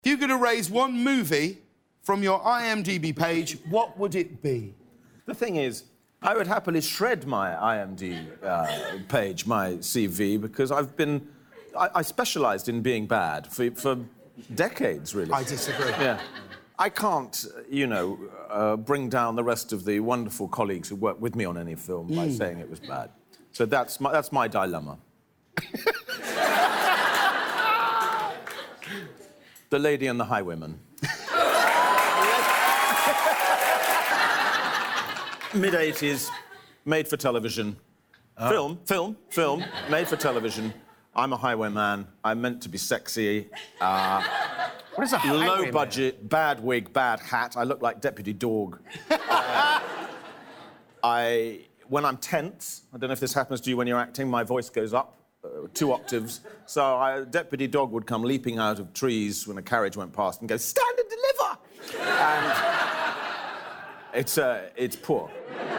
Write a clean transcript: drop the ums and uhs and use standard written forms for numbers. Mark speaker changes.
Speaker 1: If you could erase one movie from your IMDb page, what would it be?
Speaker 2: The thing is, I would happily shred my IMDb page, my CV, because I specialised in being bad for decades, really.
Speaker 1: I disagree.
Speaker 2: Yeah. I can't, bring down the rest of the wonderful colleagues who work with me on any film by saying it was bad. So that's my dilemma. The Lady and the Highwayman. Mid-80s, made for television. Film, made for television. I'm a highwayman. I'm meant to be sexy.
Speaker 1: What is a highwayman?
Speaker 2: Low budget, bad wig, bad hat. I look like Deputy Dog. When I'm tense, I don't know if this happens to you when you're acting, my voice goes up 2 octaves. So Deputy Dog would come leaping out of trees when a carriage went past and go, "Stand and deliver!" And it's poor.